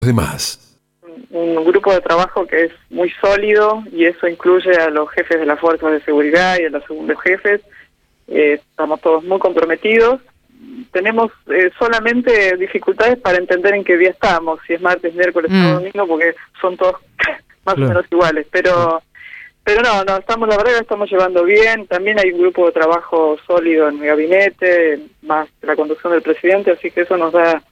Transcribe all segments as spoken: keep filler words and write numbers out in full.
Demás. Un grupo de trabajo que es muy sólido y eso incluye a los jefes de las fuerzas de seguridad y a los segundos jefes. Eh, estamos todos muy comprometidos. Tenemos eh, solamente dificultades para entender en qué día estamos, si es martes, miércoles Mm. o domingo, porque son todos más Claro. o menos iguales. Pero pero no, no, estamos, la verdad que la estamos llevando bien. También hay un grupo de trabajo sólido en mi gabinete, más la conducción del presidente, así que eso nos da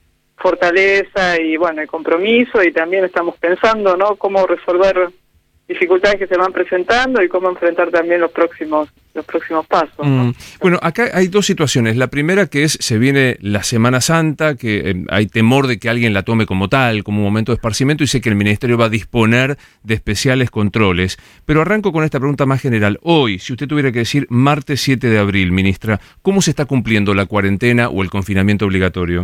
fortaleza y bueno, el compromiso, y también estamos pensando, ¿no?, cómo resolver dificultades que se van presentando y cómo enfrentar también los próximos los próximos pasos, ¿no? Mm. Bueno, acá hay dos situaciones. La primera, que es, se viene la Semana Santa, que eh, hay temor de que alguien la tome como tal, como un momento de esparcimiento, y sé que el Ministerio va a disponer de especiales controles. Pero arranco con esta pregunta más general. Hoy, si usted tuviera que decir martes siete de abril, ministra, ¿cómo se está cumpliendo la cuarentena o el confinamiento obligatorio?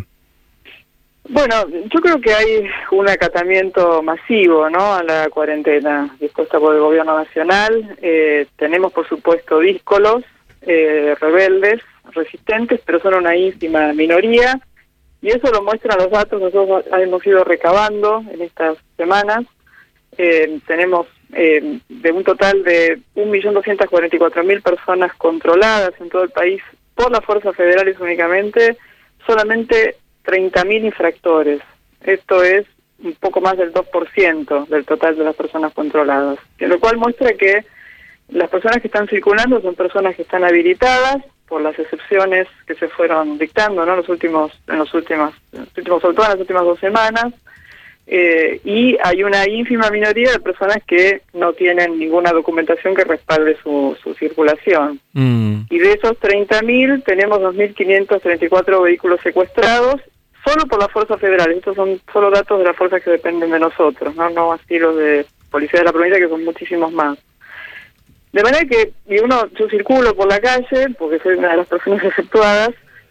Bueno, yo creo que hay un acatamiento masivo, ¿no?, a la cuarentena dispuesta por el gobierno nacional. Eh, tenemos, por supuesto, díscolos, eh, rebeldes, resistentes, pero son una ínfima minoría, y eso lo muestran los datos que nosotros hemos ido recabando en estas semanas. Eh, tenemos eh, de un total de un millón doscientas cuarenta y cuatro mil personas controladas en todo el país por las fuerzas federales únicamente, solamente treinta mil infractores. Esto es un poco más del dos por ciento del total de las personas controladas, lo cual muestra que las personas que están circulando son personas que están habilitadas por las excepciones que se fueron dictando, ¿no?, los últimos, en los últimos, en los últimos, sobre todo en las últimas dos semanas, eh, y hay una ínfima minoría de personas que no tienen ninguna documentación que respalde su, su circulación. Mm. Y de esos treinta mil tenemos dos mil quinientos treinta y cuatro vehículos secuestrados, solo por las fuerzas federales. Estos son solo datos de las fuerzas que dependen de nosotros, no, no así los de policía de la provincia, que son muchísimos más. De manera que, y uno, yo circulo por la calle, porque soy una de las personas exceptuadas,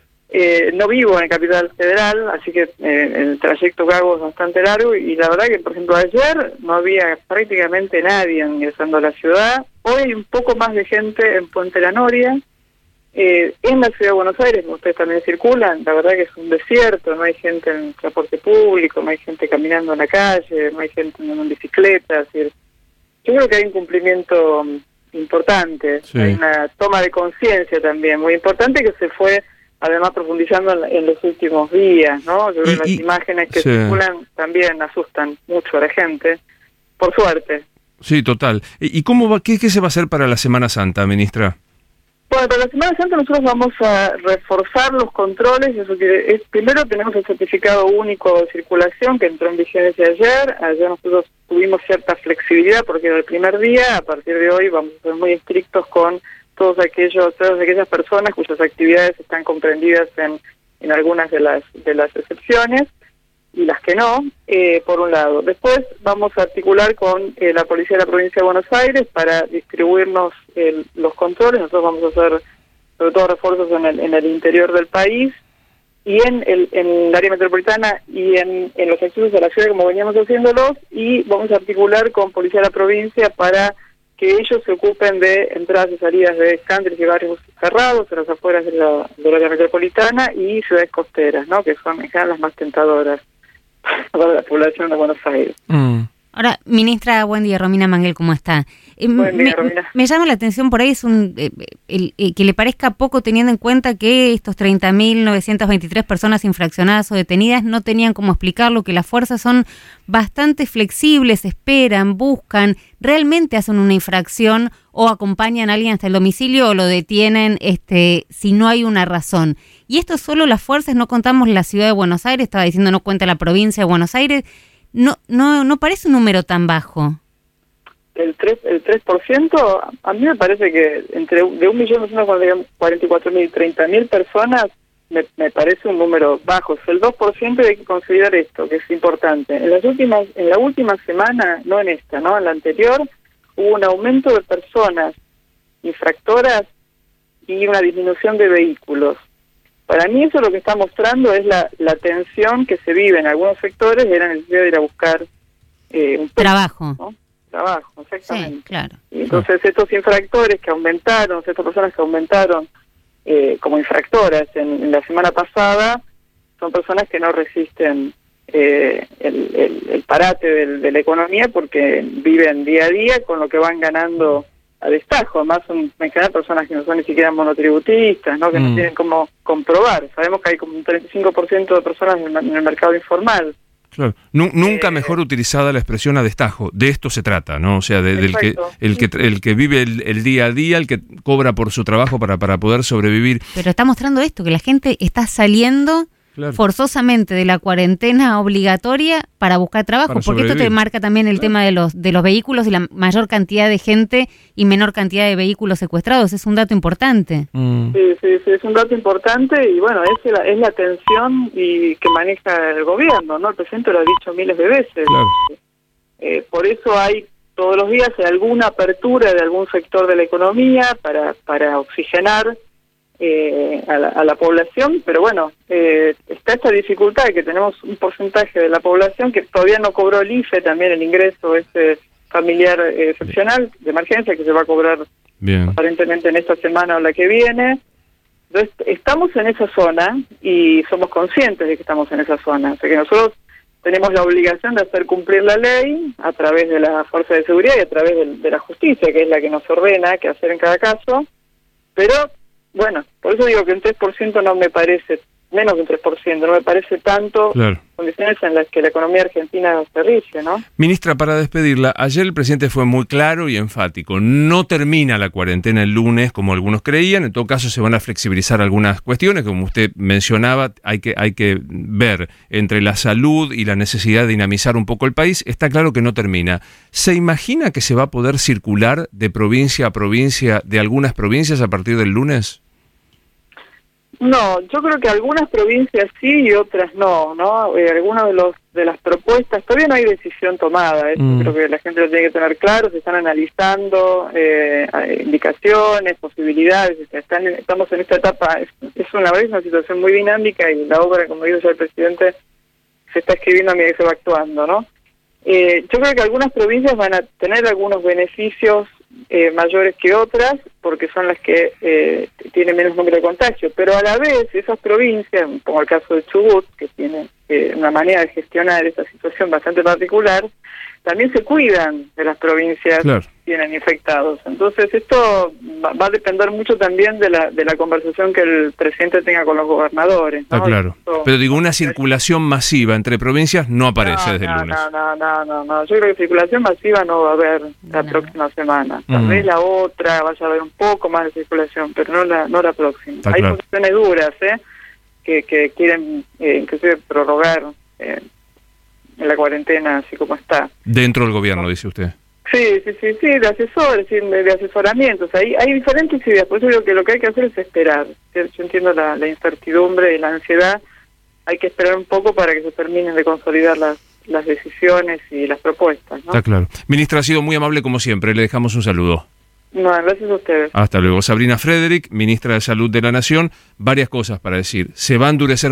eh, no vivo en Capital Federal, así que eh, el trayecto que hago es bastante largo, y la verdad que, por ejemplo, ayer no había prácticamente nadie ingresando a la ciudad. Hoy hay un poco más de gente en Puente La Noria. Eh, en la ciudad de Buenos Aires, como ustedes también circulan, la verdad que es un desierto, no hay gente en transporte público, no hay gente caminando en la calle, no hay gente andando en bicicleta. Es decir, yo creo que hay un cumplimiento um, importante, Sí. Hay una toma de conciencia también muy importante que se fue además profundizando en, en los últimos días, ¿no? Yo creo Y- que las y- imágenes que sí. circulan también asustan mucho a la gente, por suerte. Sí, total. ¿Y y cómo va, qué, qué se va a hacer para la Semana Santa, ministra? Bueno, para la Semana Santa nosotros vamos a reforzar los controles. Eso quiere, es, primero tenemos el certificado único de circulación que entró en vigencia ayer. Ayer nosotros tuvimos cierta flexibilidad porque era el primer día. A partir de hoy vamos a ser muy estrictos con todos aquellos, todas aquellas personas cuyas actividades están comprendidas en, en algunas de las de las excepciones y las que no, eh, por un lado. Después vamos a articular con eh, la Policía de la Provincia de Buenos Aires para distribuirnos el, los controles. Nosotros vamos a hacer sobre todo refuerzos en el, en el interior del país y en el, en el área metropolitana y en, en los accesos a la ciudad, como veníamos haciéndolos, y vamos a articular con Policía de la Provincia para que ellos se ocupen de entradas y salidas de countries y barrios cerrados en las afueras de la, del área metropolitana y ciudades costeras, ¿no?, que son en general las más tentadoras para la población de Buenos Aires. Mm. Ahora, ministra, buen día, Romina Manguel, ¿cómo está? Eh, Buen día, me, Romina. me llama la atención por ahí es un eh, el, eh, que le parezca poco teniendo en cuenta que estos treinta mil novecientas veintitrés personas infraccionadas o detenidas no tenían cómo explicarlo, que las fuerzas son bastante flexibles, esperan, buscan, realmente hacen una infracción o acompañan a alguien hasta el domicilio o lo detienen este si no hay una razón. Y esto solo las fuerzas, no contamos la ciudad de Buenos Aires, estaba diciendo no cuenta la provincia de Buenos Aires, no no no parece un número tan bajo. El tres, el tres por ciento, a mí me parece que entre de un millón doscientos cuarenta y cuatro mil y treinta mil personas me, me parece un número bajo. El dos por ciento hay que considerar esto, que es importante. En las últimas, en la última semana, no en esta, ¿no?, en la anterior, hubo un aumento de personas infractoras y una disminución de vehículos. Para mí eso lo que está mostrando es la, la tensión que se vive en algunos sectores de la necesidad de ir a buscar eh, un trabajo. ¿no? Trabajo, exactamente. Sí, claro. Y entonces estos infractores que aumentaron, estas personas que aumentaron eh, como infractoras en, en la semana pasada, son personas que no resisten eh, el, el, el parate del, de la economía, porque viven día a día con lo que van ganando a destajo. Además son en general personas que no son ni siquiera monotributistas, ¿no? que mm. no tienen cómo comprobar. Sabemos que hay como un treinta y cinco por ciento de personas en el, en el mercado informal. Claro. Nunca eh, mejor utilizada la expresión a destajo. De esto se trata, ¿no? O sea, de, del que el que el que vive el, el día a día, el que cobra por su trabajo para, para poder sobrevivir. Pero está mostrando esto, que la gente está saliendo claro. forzosamente de la cuarentena obligatoria para buscar trabajo, para porque esto te marca también el claro. tema de los de los vehículos y la mayor cantidad de gente y menor cantidad de vehículos secuestrados. Es un dato importante. Mm. Sí, sí, sí, es un dato importante y bueno, es la, es la tensión y que maneja el gobierno, ¿no? El presidente lo ha dicho miles de veces. Claro. Eh, por eso hay todos los días alguna apertura de algún sector de la economía para, para oxigenar Eh, a, la, a la población, pero bueno, eh, está esta dificultad de que tenemos un porcentaje de la población que todavía no cobró el I F E, también el ingreso este familiar eh, excepcional de emergencia, que se va a cobrar Bien. aparentemente en esta semana o la que viene. Entonces, estamos en esa zona y somos conscientes de que estamos en esa zona, o sea que nosotros tenemos la obligación de hacer cumplir la ley a través de la fuerza de seguridad y a través de, de la justicia, que es la que nos ordena qué hacer en cada caso, pero bueno, por eso digo que un tres por ciento no me parece, menos de un tres por ciento, no me parece tanto claro. condiciones en las que la economía argentina se rige, ¿no? Ministra, para despedirla, ayer el presidente fue muy claro y enfático. No termina la cuarentena el lunes, como algunos creían. En todo caso, se van a flexibilizar algunas cuestiones. Como usted mencionaba, hay que, hay que ver entre la salud y la necesidad de dinamizar un poco el país. Está claro que no termina. ¿Se imagina que se va a poder circular de provincia a provincia, de algunas provincias a partir del lunes? No, yo creo que algunas provincias sí y otras no, ¿no? Eh, algunas de los de las propuestas, todavía no hay decisión tomada, ¿eh? Mm. Creo que la gente lo tiene que tener claro, se están analizando eh, indicaciones, posibilidades, están, estamos en esta etapa, es, es una vez una situación muy dinámica y la obra, como dijo ya el presidente, se está escribiendo a medida que se va actuando, ¿no? Eh, yo creo que algunas provincias van a tener algunos beneficios eh, mayores que otras, porque son las que eh, tienen menos número de contagio, pero a la vez esas provincias, como el caso de Chubut, que tiene eh, una manera de gestionar esta situación bastante particular, también se cuidan de las provincias claro. que tienen infectados. Entonces esto va, va a depender mucho también de la de la conversación que el presidente tenga con los gobernadores, ¿no? Ah, claro. Esto, pero digo, una circulación masiva entre provincias no aparece no, desde no, el lunes. No, no, no, no, no. Yo creo que circulación masiva no va a haber la no. próxima semana. Tal mm. vez la otra vaya a haber un poco más de circulación, pero no la no la próxima. Está Hay claro. posiciones duras, ¿eh? Que, que quieren eh, inclusive prorrogar eh, en la cuarentena así como está. Dentro del gobierno, dice usted. Sí, sí, sí, sí, de asesores, de, de asesoramientos. Hay, hay diferentes ideas, por eso digo que lo que hay que hacer es esperar. Yo entiendo la, la incertidumbre y la ansiedad. Hay que esperar un poco para que se terminen de consolidar las, las decisiones y las propuestas, ¿no? Está claro. Ministra, ha sido muy amable como siempre. Le dejamos un saludo. No, gracias a ustedes. Hasta luego. Sabrina Frederick, ministra de Salud de la Nación. Varias cosas para decir. Se va a endurecer